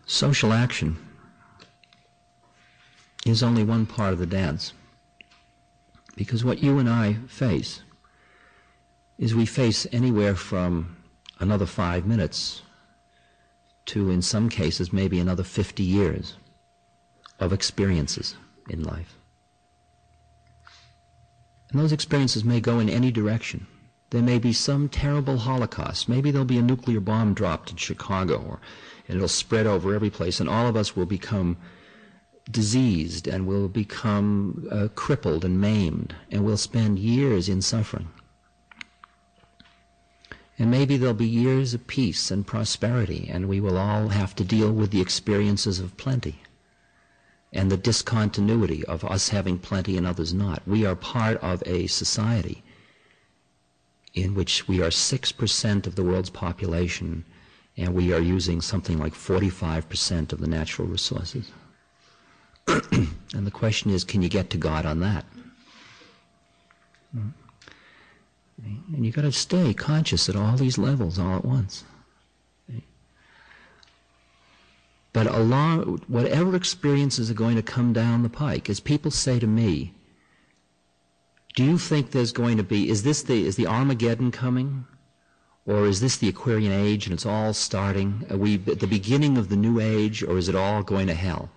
Social action is only one part of the dance, because what you and I face is we face anywhere from another 5 minutes to, in some cases, maybe another 50 years of experiences in life. And those experiences may go in any direction. There may be some terrible Holocaust. Maybe there'll be a nuclear bomb dropped in Chicago, and it'll spread over every place, and all of us will become diseased, and will become crippled and maimed, and we'll spend years in suffering. And maybe there'll be years of peace and prosperity, and we will all have to deal with the experiences of plenty and the discontinuity of us having plenty and others not. We are part of a society in which we are 6% of the world's population, and we are using something like 45% of the natural resources. And the question is, can you get to God on that? And you've got to stay conscious at all these levels all at once. But along whatever experiences are going to come down the pike, as people say to me, do you think there's going to be, is the Armageddon coming? Or is this the Aquarian Age and it's all starting? Are we at the beginning of the new age, or is it all going to hell?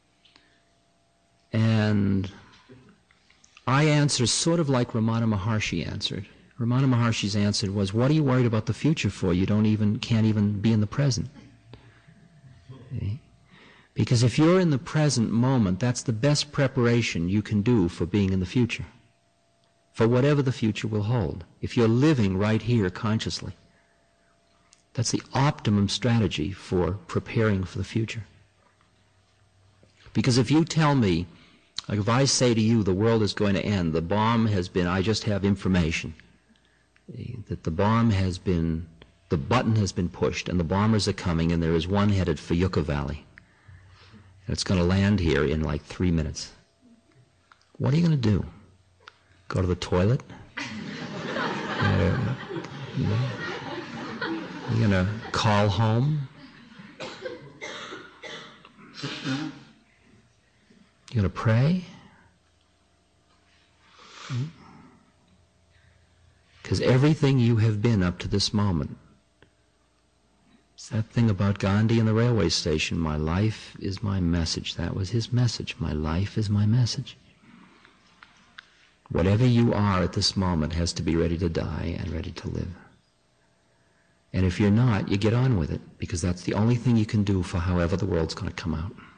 And I answer sort of like Ramana Maharshi answered. Ramana Maharshi's answer was, what are you worried about the future for? You can't even be in the present. Okay? Because if you're in the present moment, that's the best preparation you can do for being in the future, for whatever the future will hold. If you're living right here consciously, that's the optimum strategy for preparing for the future. Because if you tell me, like if I say to you the world is going to end, the bomb has been, I just have information, that the bomb has been, the button has been pushed and the bombers are coming and there is one headed for Yucca Valley. And it's going to land here in like 3 minutes. What are you going to do? Go to the toilet? You're going to call home? You're going to pray? Because everything you have been up to this moment, it's that thing about Gandhi in the railway station, my life is my message. That was his message. My life is my message. Whatever you are at this moment has to be ready to die and ready to live. And if you're not, you get on with it, because that's the only thing you can do for however the world's going to come out.